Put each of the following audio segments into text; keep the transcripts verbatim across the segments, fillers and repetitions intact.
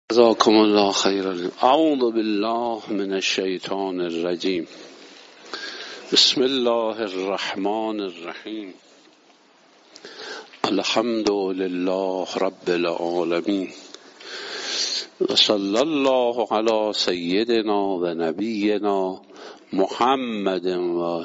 جزاكم الله خيرا. اعوذ بالله من الشيطان الرجيم. بسم الله الرحمن الرحيم. الحمد لله رب العالمين وصلى الله على سيدنا و نبينا محمد و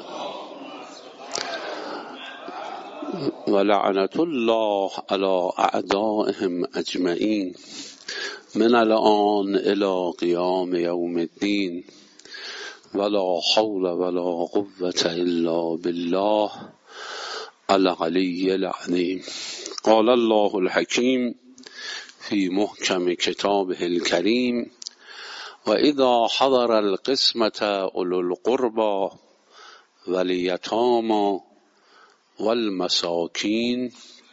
ولعنة الله على اعدائهم اجمعين من الآن الى قیام یوم الدین ولا حول ولا قوة الا بالله العلی العظیم. قال الله الحکیم فی محکم کتابه الکریم و اذا حضر القسمة اولو القربى والیتامی والمساکین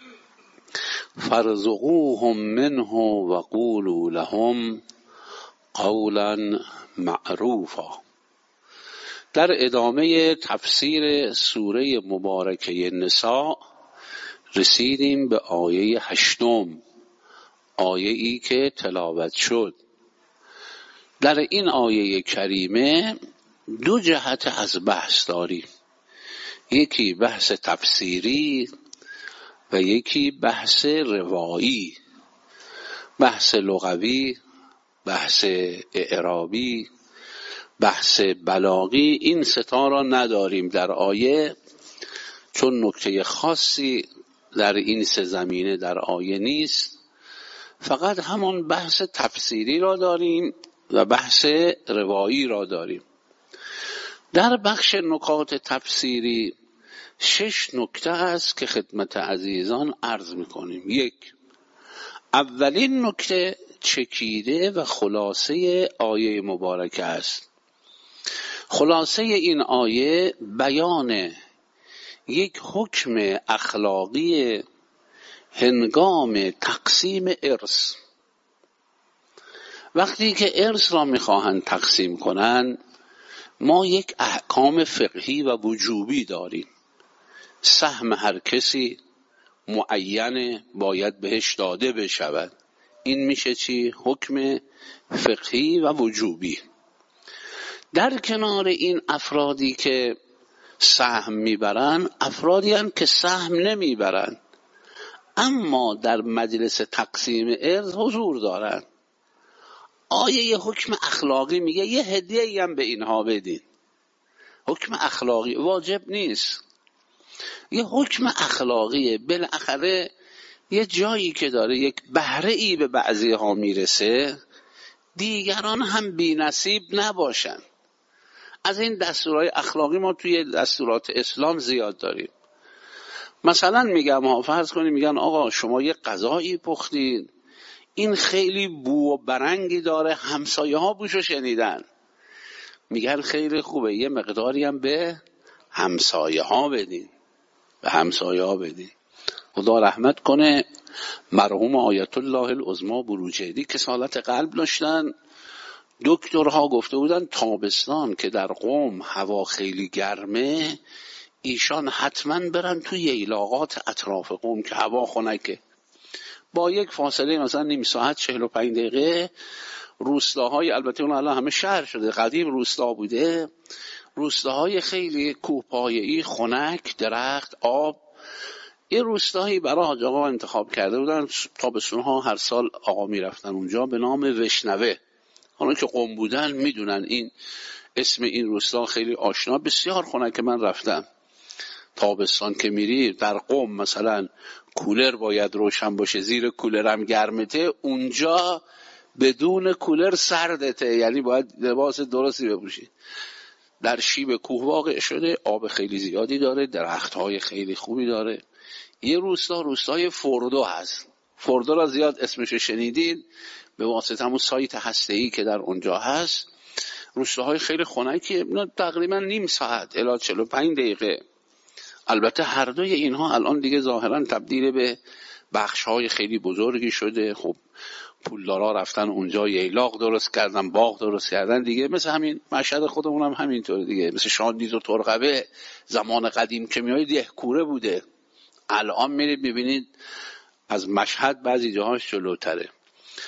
فارزقوهم منه و قولوا لهم قولا معروفا. در ادامه تفسیر سوره مبارکه نساء رسیدیم به آیه هشتم، آیه ای که تلاوت شد. در این آیه کریمه دو جهت از بحث داریم، یکی بحث تفسیری و یکی بحث روایی. بحث لغوی، بحث اعرابی، بحث بلاغی، این ستا را نداریم در آیه، چون نکته خاصی در این سه زمینه در آیه نیست. فقط همون بحث تفسیری را داریم و بحث روایی را داریم. در بخش نکات تفسیری شش نکته است که خدمت عزیزان عرض میکنیم. یک، اولین نکته چکیده و خلاصه آیه مبارکه است. خلاصه این آیه بیان یک حکم اخلاقی هنگام تقسیم ارث. وقتی که ارث را میخواهند تقسیم کنند، ما یک احکام فقهی و وجوبی داریم. سهم هر کسی معین باید بهش داده بشود. این میشه چی؟ حکم فقهی و وجوبی. در کنار این افرادی که سهم میبرن، افرادی هستند که سهم نمیبرن اما در مجلس تقسیم ارث حضور دارن. آیه یه حکم اخلاقی میگه یه هدیه‌ای هم به اینها بدین. حکم اخلاقی واجب نیست، یه حکم اخلاقیه. بالاخره یه جایی که داره یک بهره ای به بعضی ها میرسه، دیگران هم بی نصیب نباشن. از این دستورهای اخلاقی ما توی دستورات اسلام زیاد داریم. مثلا میگم ها، فرض کنیم میگن آقا شما یه غذایی پختین، این خیلی بو و برنگی داره، همسایه ها بوشو شنیدن. میگن خیلی خوبه، یه مقداری هم به همسایه ها بدین، به همسایه ها بدین. خدا رحمت کنه مرحوم آیت الله العظما بروجردی کسالت قلب داشتن. دکترها گفته بودن تابستان که در قم هوا خیلی گرمه، ایشان حتما برن توی ییلاقات اطراف قم که هوا خنکه. با یک فاصله مثلا نیم ساعت چهل و پنج دقیقه روستاهای، البته اون الان همه شهر شده، قدیم روستا بوده، روستاهای خیلی کوهپایه‌ای، خنک، درخت، آب. یه روستایی برای حاج آقا انتخاب کرده بودن. تابستونها هر سال آقا میرفتن اونجا به نام وشنوه. اونا که قم بودن میدونن این اسم این روستا خیلی آشنا، بسیار خنک. من رفتم تابستان که میری در قم مثلا کولر باید روشن باشه، زیر کولر هم گرمته، اونجا بدون کولر سردته، یعنی باید لباس درستی بپوشی. در شیب کوه واقع شده، آب خیلی زیادی داره، درختهای خیلی خوبی داره. یه روستا روستای فردو هست. فردو را زیاد اسمش شنیدین به واسطه همون سایت هسته‌ای که در اونجا هست. روستاهای خیلی خنکیه، تقریبا نیم ساعت الی چهل و پنج دقیقه. البته هر دوی اینها الان دیگه ظاهرا تبدیل به بخش‌های خیلی بزرگی شده. خب پولدارا رفتن اونجا ییلاق درست کردن، باغ درست کردن دیگه. مثل همین مشهد خودمون هم همینطور دیگه، مثل شاندیز و ترقبه زمان قدیم که میای دهکوره بوده، الان میرید میبینید از مشهد بعضی جاهاش جلوتره.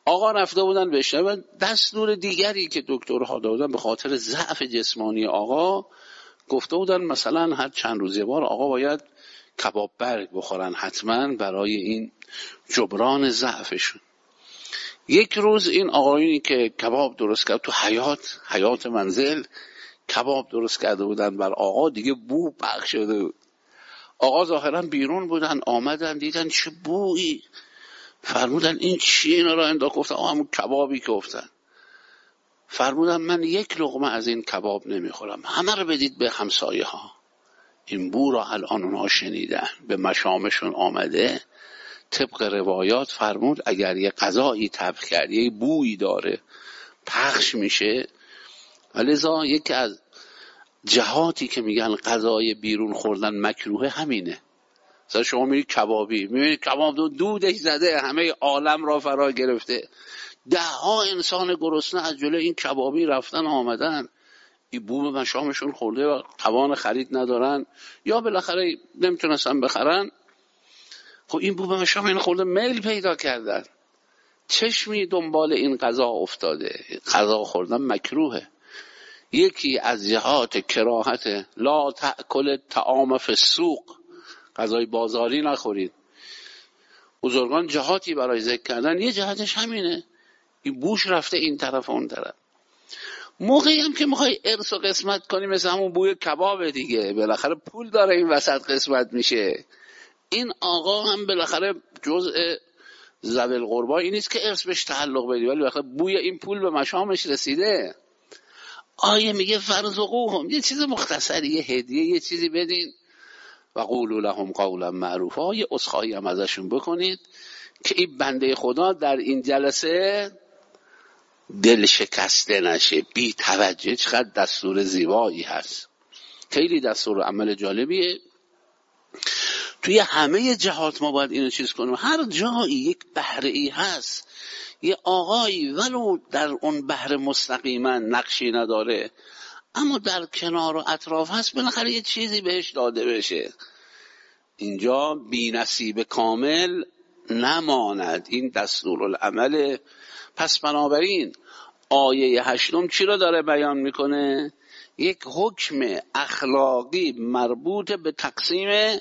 آقا رفته بودن بشنون دستور دیگری که دکترها دادن به خاطر ضعف جسمانی آقا، گفته بودن مثلا هر چند روز یه بار آقا باید کباب برگ بخورن حتما برای این جبران ضعفشون. یک روز این آقایونی که کباب درست کرد تو حیات حیات منزل کباب درست کرده بودن بر آقا، دیگه بو پخش شده بود. آقا ظاهرا بیرون بودن، آمدن دیدن چه بویی، فرمودن این چیه اینا را انداخت؟ گفتن آقا همون کبابی که گفتن. فرمودن من یک لقمه از این کباب نمیخورم، همه رو بدید به همسایه ها. این بو را الان اونها شنیدن، به مشامشون آمده. طبق روایات فرمود اگر یه غذایی طبخ کرد یه بویی داره پخش میشه. ولذا یکی از جهاتی که میگن غذای بیرون خوردن مکروه همینه. مثلا شما میرید کبابی میبینید کباب دو دودش زده همه عالم را فرا گرفته، ده ها انسان گرسنه از جلوی این کبابی رفتن آمدن، این بو به مشامشون خورده و توان خرید ندارن یا بالاخره نمیتونستن بخرن. خب این بو به مشام این خورده میل پیدا کردن، چشمی دنبال این غذا افتاده. غذا خوردن مکروهه. یکی از جهات کراهت لا تأکل طعام فی السوق، غذای بازاری نخورید. بزرگان جهاتی برای ذکر کردن، یه جهتش همینه، این بوش رفته این طرف اون طرف. موقعی هم که میخوای ارث و قسمت کنی مثل همون بوی کباب دیگه، بالاخره پول داره این وسط قسمت میشه. این آقا هم بالاخره جزء ذوی القربا این نیست که ارث بهش تعلق بدی، ولی بالاخره بوی این پول به مشامش رسیده. آیه میگه فرزقوهم، یه چیز مختصری، یه هدیه، یه چیزی بدین. و قولوا لهم قولا معروفا، یه عذرخواهی هم ازشون بکنید که این بنده خدا در این جلسه دل شکسته نشه، بی توجه. چقدر دستور زیبایی هست، خیلی دستور عمل جالبیه. توی همه جهات ما باید اینو چیز کنیم. هر جایی یک بهره ای هست، یه آقایی ولو در اون بهره مستقیما نقشی نداره اما در کنار و اطراف هست، بالاخره یه چیزی بهش داده بشه. اینجا بی نصیب کامل نماند، این دستورالعمل. پس بنابراین آیه هشتم چی رو داره بیان میکنه؟ یک حکم اخلاقی مربوط به تقسیم.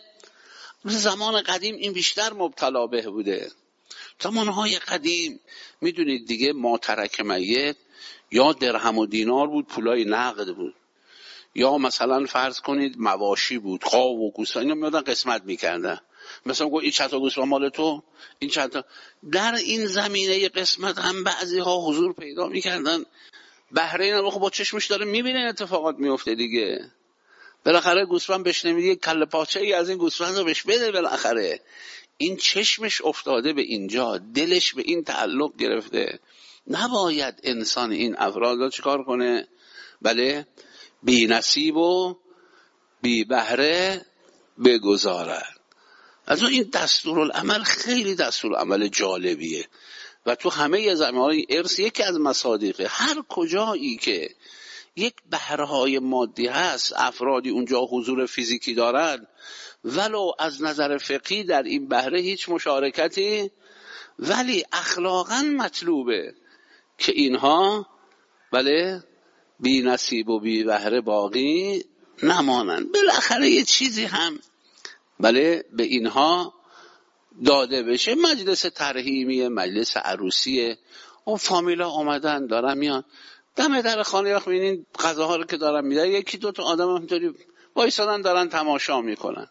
زمان قدیم این بیشتر مبتلا به بوده. زمانهای قدیم میدونید دیگه، ما ترک میت یا درهم و دینار بود، پولای نقد بود، یا مثلا فرض کنید مواشی بود، قاو و گوسفند، اینا میادن قسمت میکردن. مثلا گفت این چند تا گوسفند مال تو، این چند تا. در این زمینه قسمت هم بعضی ها حضور پیدا میکردن. بهره اینا با چشمش داره میبینه اتفاقات میفته دیگه. بالاخره گوسفند بهش نمیده، یک کله پاچه ای از این گوسفند رو بهش بده. بالاخره این چشمش افتاده به اینجا، دلش به این تعلق گرفته. نباید انسان این افراد رو چیکار کنه؟ بله، بی نصیب و بی بهره بگذارد. از اون این دستورالعمل خیلی دستورالعمل جالبیه و تو همه زمینه‌های ارث یکی از مصادیقه. هر کجایی که یک بهره‌های مادی هست، افرادی اونجا حضور فیزیکی دارن، ولو از نظر فقهی در این بهره هیچ مشارکتی، ولی اخلاقاً مطلوبه که اینها بله بی نصیب و بی بهره باقی نمانند. بالاخره یه چیزی هم بله به اینها داده بشه. مجلس ترحیمیه، مجلس عروسیه، و فامیلا آمدن دارن میان دم در خانه، وقت میبینین غذاها رو که دارن میدن، یکی دو تا آدم همینطوری وایسادن دارن تماشا میکنن.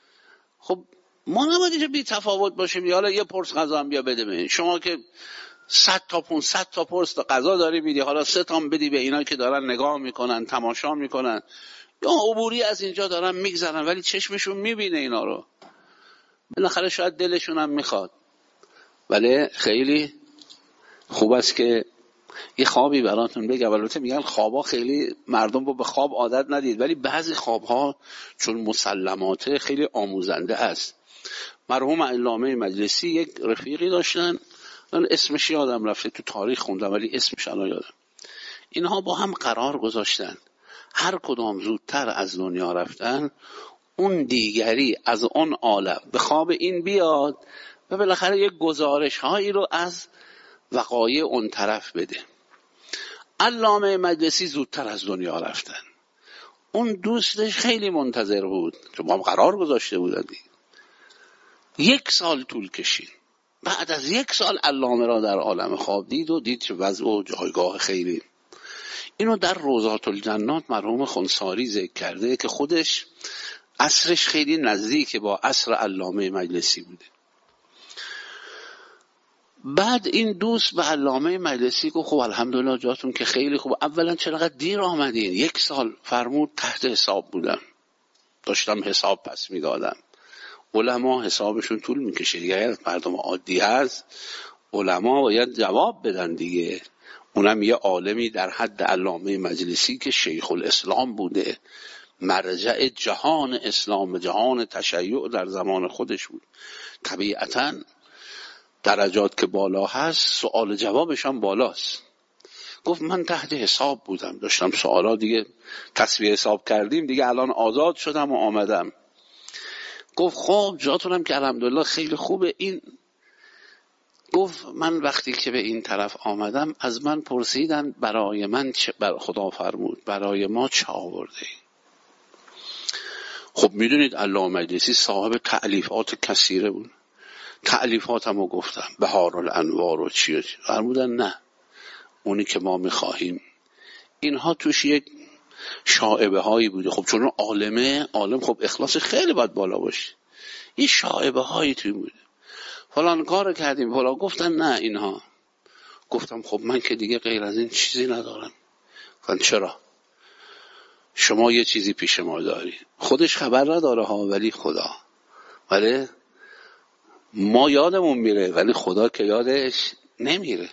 خب ما نباید اینجا بی تفاوت باشیم، یا حالا یه پرس غذا هم بیا بده ببین. شما که صد تا پونصد تا پرس غذا داری میدی، حالا سه تا بدی به اینا که دارن نگاه میکنن تماشا میکنن، یا عبوری از اینجا دارن میگذرن ولی چشمشون میبینه اینا رو. بالاخره شاید دلشون هم میخواد. ولی خیلی خوب است که یه خوابی براتون بگم. البته میگن خوابا خیلی مردم رو به خواب عادت ندید، ولی بعضی خوابها چون مسلماته خیلی آموزنده است. مرحوم علامه مجلسی یک رفیقی داشتن، من اسمش یادم رفته، تو تاریخ خوندم ولی اسمش الان یادم. اینها با هم قرار گذاشتن هر کدام زودتر از دنیا رفتن، اون دیگری از اون عالم به خواب این بیاد و بالاخره یک گزارش هایی رو از وقایع اون طرف بده. علامه مجلسی زودتر از دنیا رفتن. اون دوستش خیلی منتظر بود که ما هم قرار گذاشته بودن. یک سال طول کشید. بعد از یک سال علامه را در عالم خواب دید و دید که وضع و جایگاه خیلی. اینو در روضات الجنات مرحوم خنثاری ذکر کرده که خودش عصرش خیلی نزدیک با عصر علامه مجلسی بوده. بعد این دوست به علامه مجلسی گفت خب الحمدلله جاتون که خیلی خوب. اولا چقدر دیر آمدین؟ یک سال. فرمود تحت حساب بودم، داشتم حساب پس میدادم. علما حسابشون طول میکشه دیگه، اگر مردم عادی هست علما باید جواب بدن دیگه. اونم یه عالمی در حد علامه مجلسی که شیخ الاسلام بوده، مرجع جهان اسلام، جهان تشیع در زمان خودش بود. طبیعتاً درجات که بالا هست سوال جوابش هم بالاست. گفت من تحت حساب بودم، داشتم سوالا دیگه تصویه حساب کردیم دیگه، الان آزاد شدم و آمدم. گفت خب جاتونم که الحمدلله خیلی خوبه. این گفت من وقتی که به این طرف آمدم از من پرسیدن برای من چه، بر خدا فرمود برای ما چه آورده. خب میدونید علامه مجلسی صاحب تألیفات کثیره بود. تألیفاتمو گفتم بهار الانوار و چی فرمودن نه اونی که ما میخواهیم. اینها توش یک شائبه هایی بوده. خب چون عالمه، عالم خب اخلاص خیلی باید بالا باشه. این شائبه هایی توی بوده، فلان کار کردیم فلان. گفتن نه اینها. گفتم خب من که دیگه غیر از این چیزی ندارم. گفتن چرا؟ شما یه چیزی پیش ما داری، خودش خبر نداره ها، ولی خدا، ولی ما یادمون میره ولی خدا که یادش نمیره.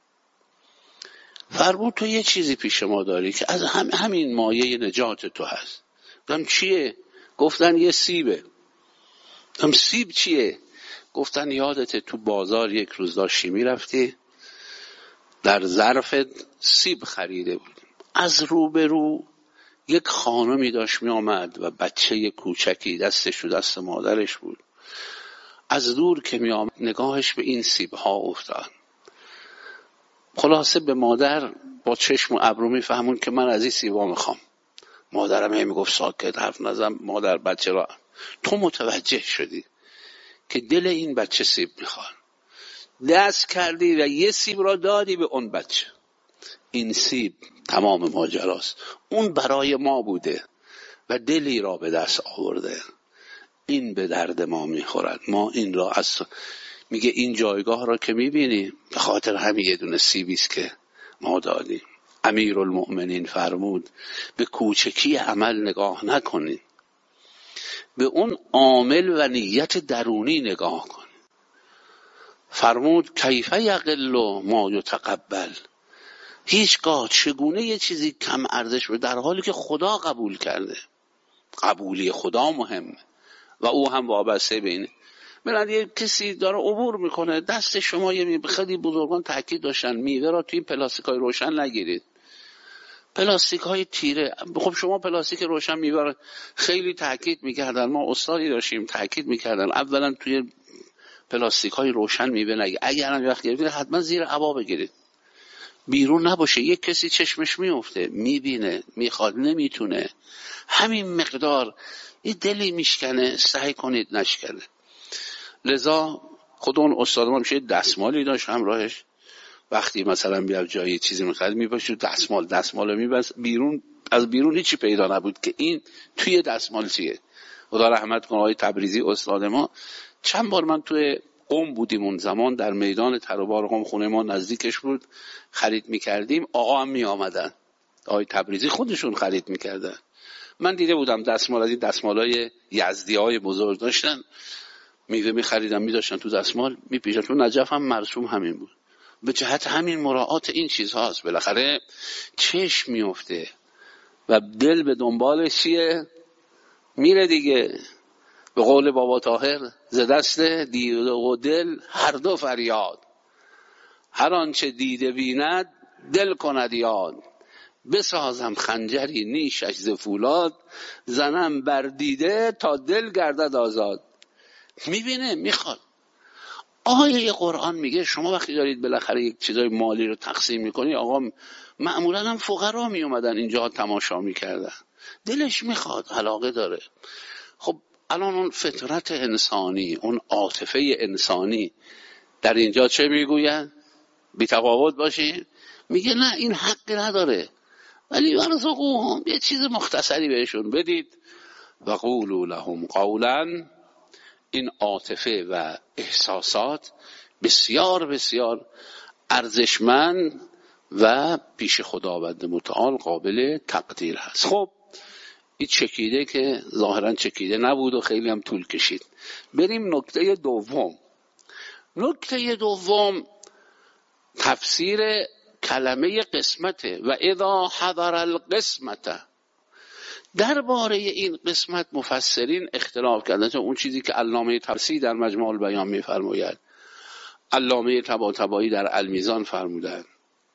فرمود تو یه چیزی پیش ما داری که از هم همین مایه نجات تو هست. گفتم چیه؟ گفتن یه سیبه. گفتم سیب چیه؟ گفتن یادته تو بازار یک روز داشتی میرفتی، در ظرف سیب خریده بود، از رو به رو یک خانمی داشت می آمد و بچه کوچکی دستش رو دست مادرش بود. از دور که می آمد نگاهش به این سیب ها افتاد. خلاصه به مادر با چشم و ابرو می فهمون که من از این سیبا میخوام. مادرم هی می گفت ساکت حرف نزن. مادر بچه را تو متوجه شدی که دل این بچه سیب میخواد، دست کردی و یه سیب را دادی به اون بچه. این سیب تمام ماجراست. اون برای ما بوده و دلی را به دست آورده. این به درد ما میخورد. ما این را از میگه این جایگاه را که میبینیم به خاطر همین یه دونه سیبیست که ما دادیم. امیرالمؤمنین فرمود به کوچکی عمل نگاه نکنید، به اون عامل و نیت درونی نگاه کنید. فرمود کیف یقل ما یتقبل، هیچگاه چگونه یه چیزی کم ارزش به در حالی که خدا قبول کرده. قبولی خدا مهمه و او هم وابسته به اینه. بلند یه کسی داره عبور میکنه دست شما، یه خیلی بزرگان تاکید داشتن میوه را توی پلاستیکای روشن نگیرید، پلاستیک های تیره. خب شما پلاستیک روشن میوه را خیلی تاکید میکردن، ما استادی داشتیم تاکید میکردن اولا توی پلاستیک های روشن میوه نگیرید، اگر هم وقت گرفتید حتما زیر عبا بگیرید، بیرون نباشه. یک کسی چشمش میفته میبینه میخواد نمیتونه، همین مقدار یه دلی میشکنه، سعی کنید نشکنه. لذا خود اون استاد ما میشه دستمالی داشت همراهش، وقتی مثلا بیاد جایی چیزی میخواد میپاشه دستمال دستمالو میبس بیرون، از بیرون هیچی پیدا نبود که این توی دستمال چیه. خدا رحمت کنه آقای تبریزی استاد ما. چند بار من توی قم بودیم اون زمان، در میدان تروبار قم خونه ما نزدیکش بود، خرید میکردیم. آقا هم میآمدن، آقای تبریزی خودشون خرید میکردن. من دیده بودم دستمال از این دستمالای یزدی های بزرگ داشتن، میوه میخریدن میداشتن تو دستمال میپیچن. تو نجف هم مرسوم همین بود. به جهت همین مراعات این چیزهاست. بالاخره چشم میفته و دل به دنبالش چیه میره دیگه. به قول بابا طاهر ز دست دیده و دل هر دو فریاد، هر آنچه دیده بیند دل کند یاد، بسازم خنجری نیشش ز فولاد، زنم بر دیده تا دل گردد آزاد. میبینه میخواد. آیه قرآن میگه شما وقتی دارید بالاخره یک چیزای مالی رو تقسیم میکنی، آقا معمولا هم فقرا می اومدن اینجا تماشا میکردن، دلش میخواد، علاقه داره. خب الان اون فطرت انسانی، اون عاطفه انسانی در اینجا چه میگوید؟ بی تفاوت باشین؟ میگه نه این حقی نداره، ولی ورزقوهم، یه چیز مختصری بهشون بدید. و قولوا لهم قولا، این عاطفه و احساسات بسیار بسیار ارزشمند و پیش خداوند متعال قابل تقدیر هست. خب این چکیده که ظاهرا چکیده نبود و خیلی هم طول کشید. بریم نکته دوم. نکته دوم تفسیر کلمه قسمته. و اذا حضر القسمته، درباره این قسمت مفسرین اختلاف کردن. چون اون چیزی که علامه طبسی در مجموع البیان میفرماید، علامه طباطبایی در المیزان فرمودند،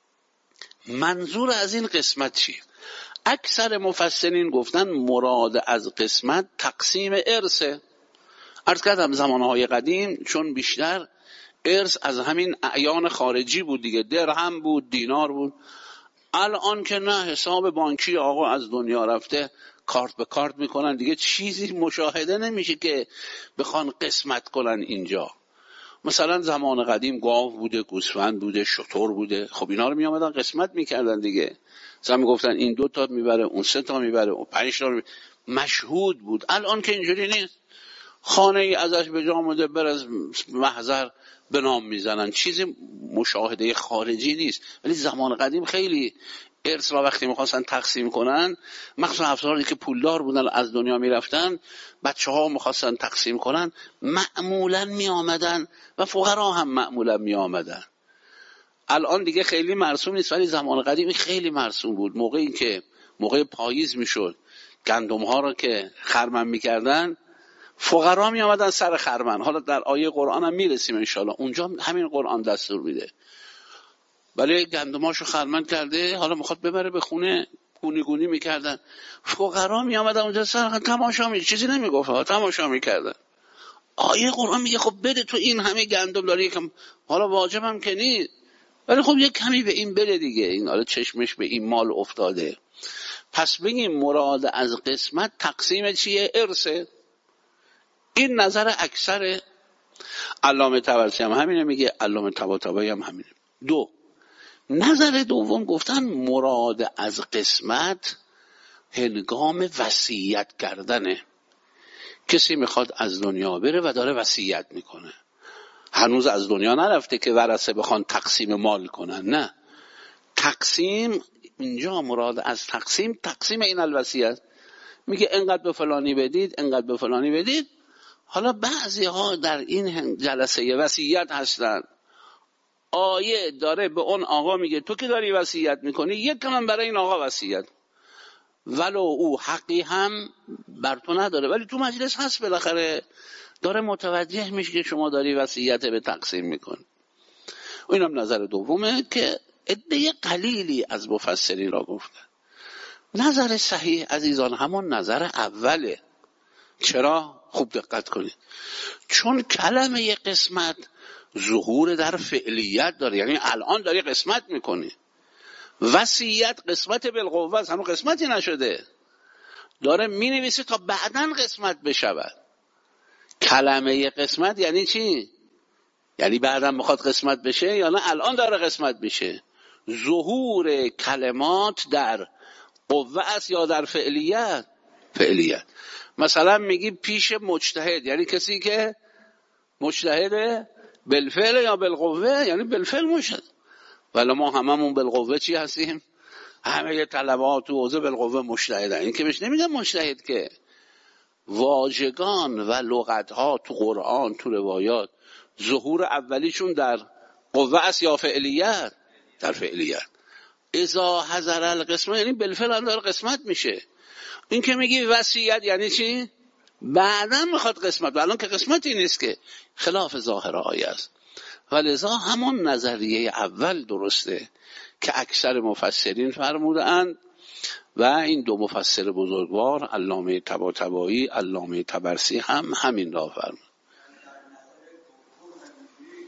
منظور از این قسمت چی؟ اکثر مفسرین گفتن مراد از قسمت تقسیم ارثه. عرض کردم زمانهای قدیم چون بیشتر ارث از همین اعیان خارجی بود دیگه، درهم بود، دینار بود. الان که نه، حساب بانکی آقا از دنیا رفته، کارت به کارت میکنن دیگه، چیزی مشاهده نمیشه که بخوان قسمت کنن اینجا. مثلا زمان قدیم گاو بوده، گوسفند بوده، شتر بوده، خب اینا رو میامدن قسمت میکردن دیگه. مثلا میگفتن این دو تا میبره، اون سه تا میبره، اون پنج تا میبره. مشهود بود. الان که اینجوری نیست، خانه ای ازش به جا مونده، بر از محضر به نام میزنن، چیزی مشاهده خارجی نیست. ولی زمان قدیم خیلی ارث را وقتی میخواستن تقسیم کنن، مخصوصا افرادی که پولدار بودن از دنیا میرفتن، بچه ها میخواستن تقسیم کنن، معمولا میآمدن و فقرا هم معمولا میآمدن. الان دیگه خیلی مرسوم نیست، ولی زمان قدیم خیلی مرسوم بود. موقعی که موقع پاییز میشد، گندم ها رو که خرمن میکردن، فقرا می آمدن سر خرمن. حالا در آیه قرآن هم میرسیم انشالله، اونجا همین قرآن دستور میده. ولی گندماشو خرمن کرده، حالا میخواد ببره به خونه، گونی گونی میکردن. فقرا می آمدن اونجا سر خرمن تماشا می، چیزی نمیگفت ها، تماشا میکردن. آیه قرآن میگه خب بده تو این همه گندم داری، یکم حالا واجبم که نیست، ولی خب یک کمی به این بده دیگه، این حالا چشمش به این مال افتاده. پس بگیم مراد از قسمت تقسیم چیه؟ ارثه. این نظر اکثر. علامه طبرسی هم همینه میگه، علامه طباطبایی هم همینه. دو، نظر دوم گفتن مراد از قسمت هنگام وصیت کردنه. کسی میخواد از دنیا بره و داره وصیت میکنه، هنوز از دنیا نرفته که ورثه بخوان تقسیم مال کنن، نه، تقسیم اینجا مراد از تقسیم تقسیم این الوصیت. میگه انقدر به فلانی بدید، انقدر به فلانی بدید. حالا بعضی ها در این جلسه وصیت هستن، آیه داره به اون آقا میگه تو که داری وصیت میکنی، یک کلمه برای این آقا وصیت، ولو او حقی هم بر تو نداره، ولی تو مجلس هست، بالاخره داره متوجه میشه که شما داری وصیت به تقسیم میکنی. اینم نظر دومه که عده قلیلی از مفسرین را گفتن. نظر صحیح عزیزان همون نظر اوله. چرا؟ خوب دقت کنید. چون کلمه قسمت ظهور در فعلیت داره، یعنی الان داری قسمت میکنی. وصیت قسمت بالقوه است، هنوز قسمتی نشده، داره مینویسه تا بعداً قسمت بشود. کلمه قسمت یعنی چی؟ یعنی بعداً میخواد قسمت بشه یا نه الان داره قسمت بشه؟ ظهور کلمات در قوه است یا در فعلیت؟ فعلیت. مثلا میگی پیش مجتهد، یعنی کسی که مجتهده بالفعل یا بالقوه، یعنی بالفعل مجتهد. ولی ما هممون بالقوه چی هستیم؟ همه طلبات تو حوزه بالقوه مجتهدن. این که بهش نمیگن مجتهد، که واژگان و لغت‌ها تو قرآن تو روایات ظهور اولیشون در قوه است یا فعلیت؟ در فعلیت. اذا حضر القسمه یعنی بالفعل هم داره قسمت میشه. این که میگی وصیت یعنی چی؟ بعدا میخواد قسمت، الان که قسمتی نیست، که خلاف ظاهر آیه است. ولذا همون نظریه اول درسته که اکثر مفسرین فرمودند و این دو مفسر بزرگوار علامه طباطبایی، علامه طبرسی هم همین را فرمود.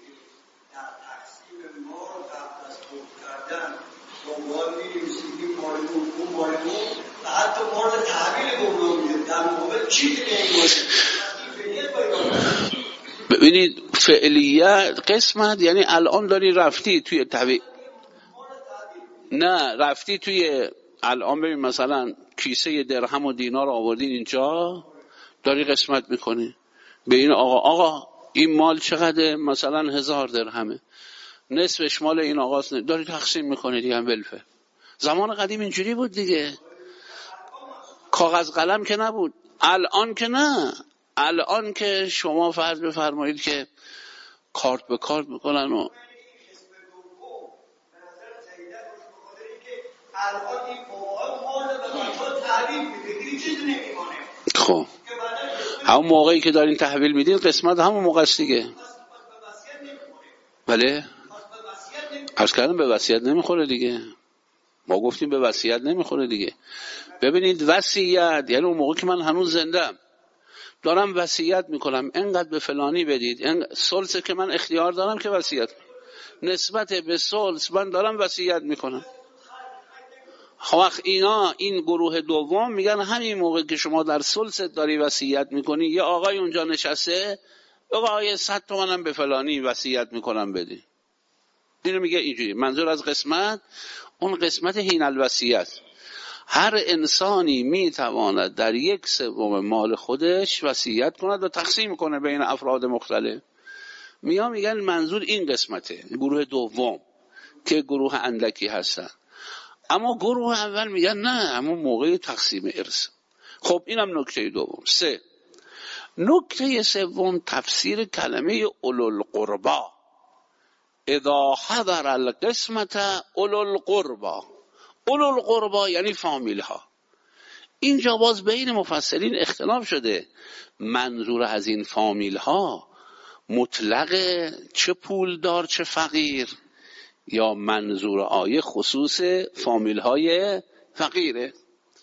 شما می‌نویسید مورد اون مورد و حتی مورد تحویل گمراه میده در مقابل چی که ببینید فعلیت قسمت یعنی الان داری رفتی توی تحویل، نه رفتی توی الان ببین مثلا کیسه درهم و دینار آوردین اینجا داری قسمت میکنی به این آقا، آقا این مال چقدر؟ مثلا هزار درهمه، نصفش مال این آقاست، داری تقسیم میکنی دیگه. هم ولفه زمان قدیم اینجوری بود دیگه، کاغذ قلم که نبود. الان که نه، الان که شما فرض بفرمایید که کارت به کارت میکنن و خب همون موقعی که دارین تحویل میدین قسمت همون موقع است دیگه. بله عرض کردم به وصیت نمیخوره دیگه، ما گفتیم به وصیت نمیخوره دیگه. ببینید وصیت یعنی اون موقع که من هنوز زندم دارم وصیت میکنم انقدر به فلانی بدید، ثلث که من اختیار دارم که وصیت نسبت به ثلث من دارم وصیت میکنم. وقت اینا این گروه دوم میگن همین موقع که شما در ثلث داری وصیت میکنی یه آقای اونجا نشسته آقای صد تومنم به فلانی وصیت میکنم بدی. اینو میگه اینجوری. منظور از قسمت اون قسمت حین الوصیت، هر انسانی میتواند در یک سوم مال خودش وصیت کند و تقسیم کنه بین افراد مختلف. میان میگن منظور این قسمته، گروه دوم که گروه اندکی هستن. اما گروه اول میگن نه همون موقع تقسیم ارث. خب اینم نکته دوم. سه، نکته سوم تفسیر کلمه اولوالقربا. اذا حضر القسمت اولوالقربا، اولوالقربا یعنی فامیل ها. اینجا باز بین مفسرین اختلاف شده منظور از این فامیل ها مطلق چه پولدار چه فقیر، یا منظور آیه خصوص فامیل های فقیره.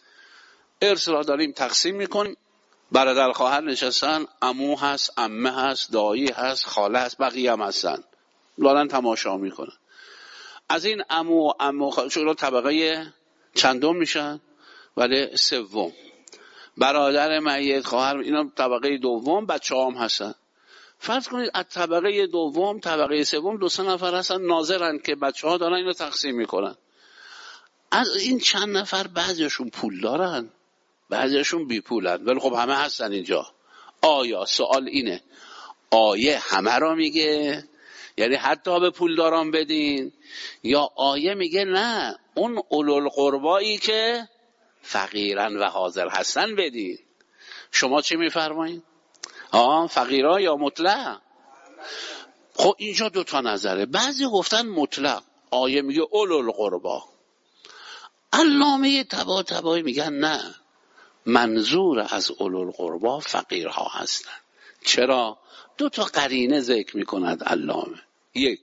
ارث را داریم تقسیم میکنیم، برادر خواهر نشستن، عمو هست، عمه هست، دایی هست، خاله هست، بقیه هم هستن دارن تماشا میکنن. از این عمو عمو خاله شما طبقه چندم میشن؟ ولی سوم. برادر میت، خواهر، اینا طبقه دوم، بچه هم هستن. فرض کنید از طبقه دوم طبقه سوم دو سه نفر هستن ناظرن که بچه ها دارن اینو تقسیم میکنن. از این چند نفر بعضیشون پول دارن بعضیشون بی پولن، ولی خب همه هستن اینجا. آیا سوال اینه آیه همه را میگه یعنی حتی به پول داران بدین، یا آیه میگه نه اون اولوالقربایی که فقیرن و حاضر هستن بدین؟ شما چی میفرمایید؟ آه فقیرها یا مطلق؟ خب اینجا دو تا نظره. بعضی گفتن مطلق، آیه میگه اولوالقربا. علامه طباطبایی میگن نه منظور از اولوالقربا فقیرها هستن. چرا؟ دو تا قرینه ذکر میکند علامه. یک،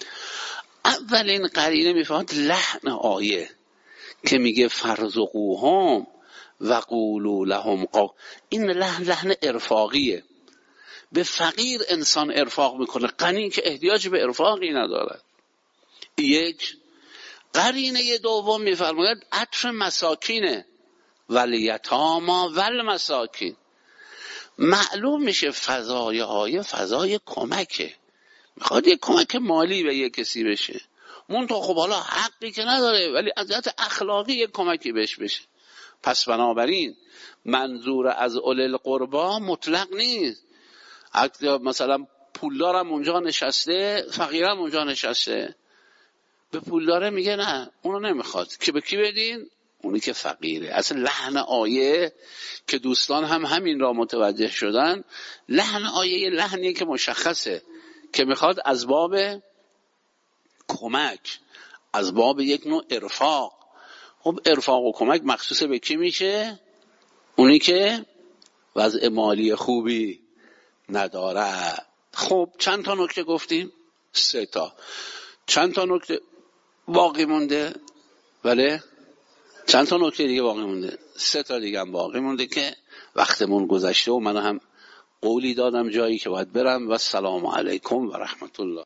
اولین قرینه میفهمد لحن آیه که میگه فرزقوهم و قولوا لهم قولا، این لحن لحن ارفاقیه. به فقیر انسان ارفاق میکنه، غنی که احتیاج به ارفاقی ندارد. یک. قرینه دوم میفرماید عطف مساکینه، والیتاما والمساکین. معلوم میشه فضای آیه فضای کمکه، میخواد یک کمک مالی به یک کسی بشه، منتها خب حالا حقی که نداره ولی از جهت اخلاقی یک کمکی بهش بشه. پس بنابراین منظور از اول القربا مطلق نیست. مثلا پولدارم اونجا نشسته فقیرم اونجا نشسته، به پولداره میگه نه اونو نمیخواد، که به کی بدین؟ اونی که فقیره. اصلا لحن آیه که دوستان هم همین را متوجه شدن، لحن آیه یه لحنیه که مشخصه که میخواد از باب کمک، از باب یک نوع ارفاق. خب ارفاق و کمک مخصوص به کی میشه؟ اونی که وضع مالی خوبی نداره. خب چند تا نکته گفتیم؟ سه تا. چند تا نکته باقی مونده؟ بله چند تا نکته دیگه باقی مونده؟ سه تا دیگه هم باقی مونده که وقتمون گذشته و من هم قولی دادم جایی که باید برم. و السلام علیکم و رحمت الله.